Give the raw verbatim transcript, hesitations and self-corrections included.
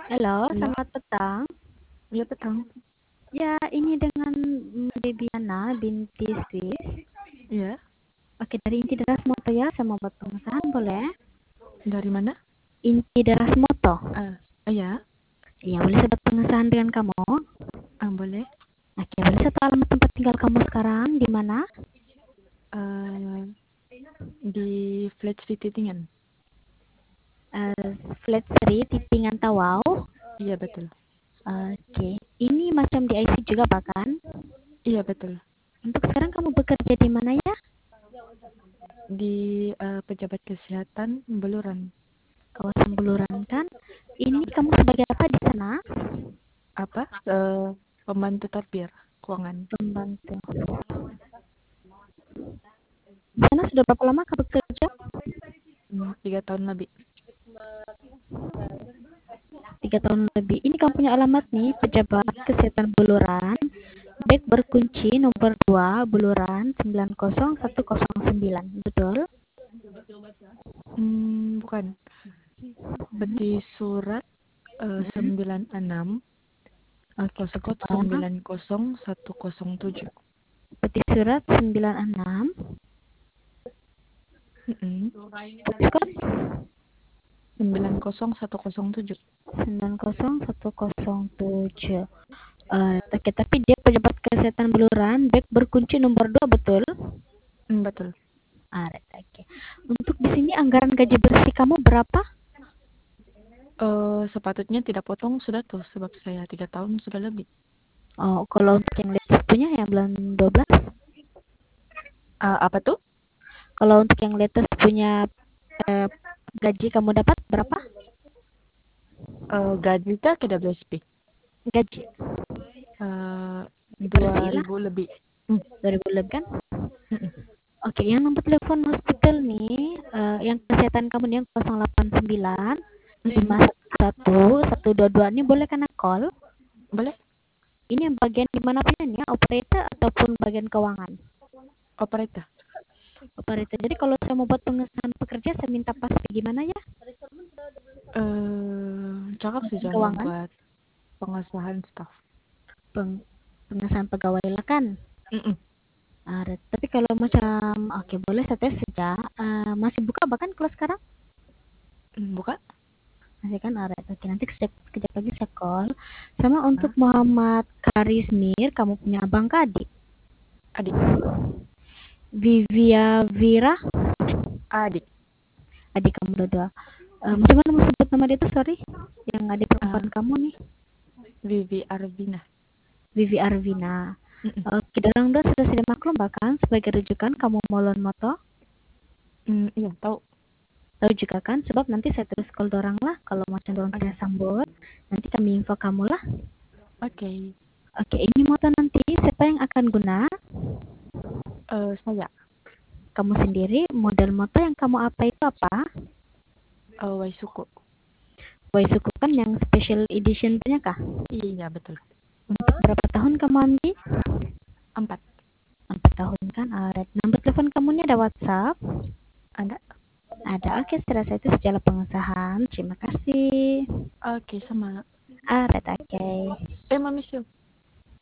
Halo, Halo, selamat petang. iya petang. Ya, ini dengan mm, Debiana binti Swiss. Iya, Oke, dari Inti Deras Moto ya, saya mau buat pengesahan boleh? dari mana? Inti Deras Moto. Ah, iya, Iya, boleh saya buat pengesahan dengan kamu? ah, boleh. Oke, boleh saya tahu alamat tempat tinggal kamu sekarang di mana? Eh, di Flat City Tingan. Eh, Flat Street, Tipingan Tawau. Iya betul. Oke, ini macam di I C juga bahkan. Iya betul. Untuk sekarang kamu bekerja di mana ya? Di eh, pejabat kesehatan Beluran. Kawasan Buluran kan? Ini kamu sebagai apa di sana? Apa? Eh, pembantu tapir keuangan. Pembantu. Di sana sudah berapa lama kamu bekerja? Hmm, tiga tahun lebih. Tiga tahun lebih. Ini kamu punya alamat nih, Pejabat Kesehatan Buluran, bag berkunci nomor dua, Buluran sembilan nol satu nol sembilan. Betul? Hmm, bukan. Peti surat eh, Mm-mm. sembilan enam, Oke, koskot sebentar. sembilan nol satu nol tujuh. Peti surat sembilan enam, Mm-mm. postcode sembilan nol satu nol tujuh. sembilan nol satu nol tujuh. Eh, oke, tapi dia Pejabat Kesehatan Buluran, bag berkunci nomor dua, betul? Hmm, betul. Ah, right, oke. Untuk di sini anggaran gaji bersih kamu berapa? Eh, sepatutnya tidak potong sudah tuh sebab saya tiga tahun sudah lebih. Oh, kalau untuk yang latest punya yang bulan dua belas? Ah, apa tuh? Kalau untuk yang latest punya eh, gaji kamu dapat berapa? Eh, gaji kita ke W S P. Gaji Eh, dua bersih lah, ribu lebih. Hmm, dua ribu lebih kan? mm-mm. Oke, yang nomor telepon hospital nih, eh, yang kesehatan kamu nih yang nol delapan sembilan Mm-mm. lima satu satu dua dua ini boleh kena call? Boleh? Ini yang bagian di mana punya operator ataupun bagian keuangan? Operator. Operator. Jadi kalau saya mau buat pengesahan pekerja, saya minta pasti gimana ya? Eh, cakep sih Bagian jangan keuangan, buat pengesahan staff. peng pengesahan pegawai lah kan? Mm-mm. Ada. Tapi kalau macam, oke boleh saya tes saja. Eh, masih buka bahkan kalau sekarang? Hmm, buka? Masih kan ada. Oke, nanti sekejap, sekejap lagi saya call. Sama untuk Hah? Muhammad Karismir, kamu punya abang ke adik? Adik. Vivia Vira, Adik. adik kamu dua-dua. Eh, Mm. macam mana mau sebut nama dia tuh, sorry? Yang adik perempuan Ah, kamu nih. Vivi Arvina. Vivi Arvina. Mm-mm. Oke, dorong dua sudah sudah maklum bahkan sebagai rujukan kamu molon moto. Hmm, iya tahu. Tahu juga kan, sebab nanti saya terus call dorang lah. Kalau macam dorang Oke. tidak sambut, nanti kami info kamu lah. Oke. Oke, ini moto nanti siapa yang akan guna? Eh, saya. Kamu sendiri. Model moto yang kamu apa itu apa? Eh, Waisuku. Boy suku kan yang special edition punya kah? Iya betul. Untuk berapa tahun kamu ambil? Empat. Empat tahun kan? Alright. Nomor telepon kamu ini ada WhatsApp? Ada. Ada. Oke, setelah saya itu sejalan pengesahan. Terima kasih. Oke sama. Alright, oke. Eh, Mami Syul.